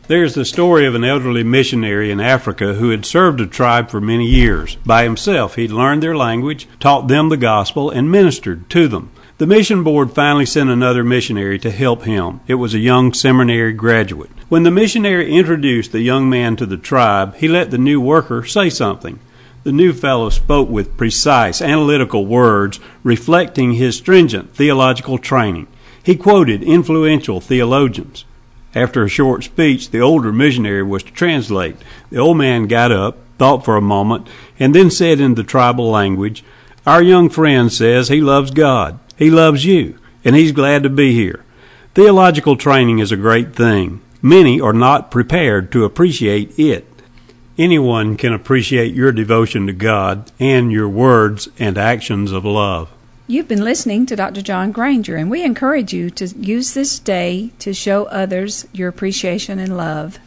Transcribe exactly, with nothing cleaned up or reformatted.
There's the story of an elderly missionary in Africa who had served a tribe for many years. By himself, he'd learned their language, taught them the gospel, and ministered to them. The mission board finally sent another missionary to help him. It was a young seminary graduate. When the missionary introduced the young man to the tribe, he let the new worker say something. The new fellow spoke with precise, analytical words, reflecting his stringent theological training. He quoted influential theologians. After a short speech, the older missionary was to translate. The old man got up, thought for a moment, and then said in the tribal language, "Our young friend says he loves God. He loves you, and he's glad to be here." Theological training is a great thing. Many are not prepared to appreciate it. Anyone can appreciate your devotion to God and your words and actions of love. You've been listening to Doctor John Granger, and we encourage you to use this day to show others your appreciation and love.